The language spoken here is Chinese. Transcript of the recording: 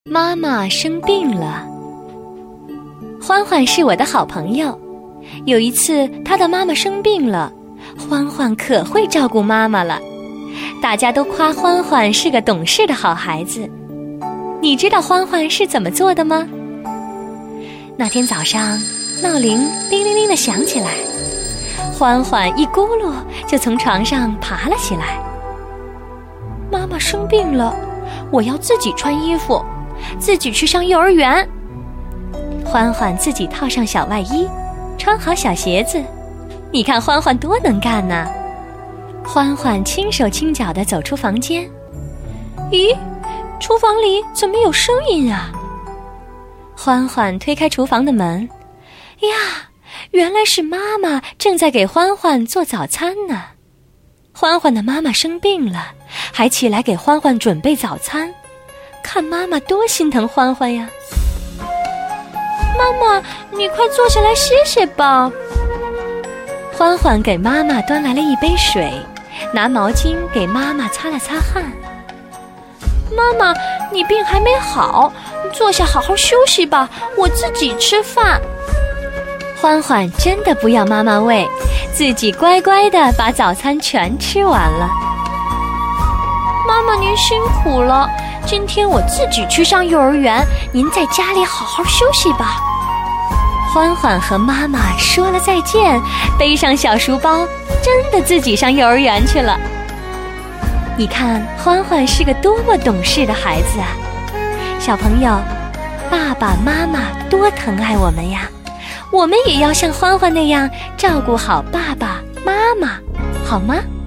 妈妈生病了。欢欢是我的好朋友，有一次他的妈妈生病了，欢欢可会照顾妈妈了，大家都夸欢欢是个懂事的好孩子。你知道欢欢是怎么做的吗？那天早上闹铃铃铃铃地响起来，欢欢一咕噜就从床上爬了起来。妈妈生病了，我要自己穿衣服，自己去上幼儿园。欢欢自己套上小外衣，穿好小鞋子，你看欢欢多能干呢。欢欢轻手轻脚地走出房间，咦，厨房里怎么有声音啊？欢欢推开厨房的门，呀，原来是妈妈正在给欢欢做早餐呢。欢欢的妈妈生病了，还起来给欢欢准备早餐，看妈妈多心疼欢欢呀。妈妈，你快坐下来歇歇吧。欢欢给妈妈端来了一杯水，拿毛巾给妈妈擦了擦汗。妈妈，你病还没好，坐下好好休息吧，我自己吃饭。欢欢真的不要妈妈喂，自己乖乖地把早餐全吃完了。妈妈您辛苦了，今天我自己去上幼儿园，您在家里好好休息吧。欢欢和妈妈说了再见，背上小书包，真的自己上幼儿园去了。你看欢欢是个多么懂事的孩子啊！小朋友，爸爸妈妈多疼爱我们呀，我们也要像欢欢那样照顾好爸爸妈妈，好吗？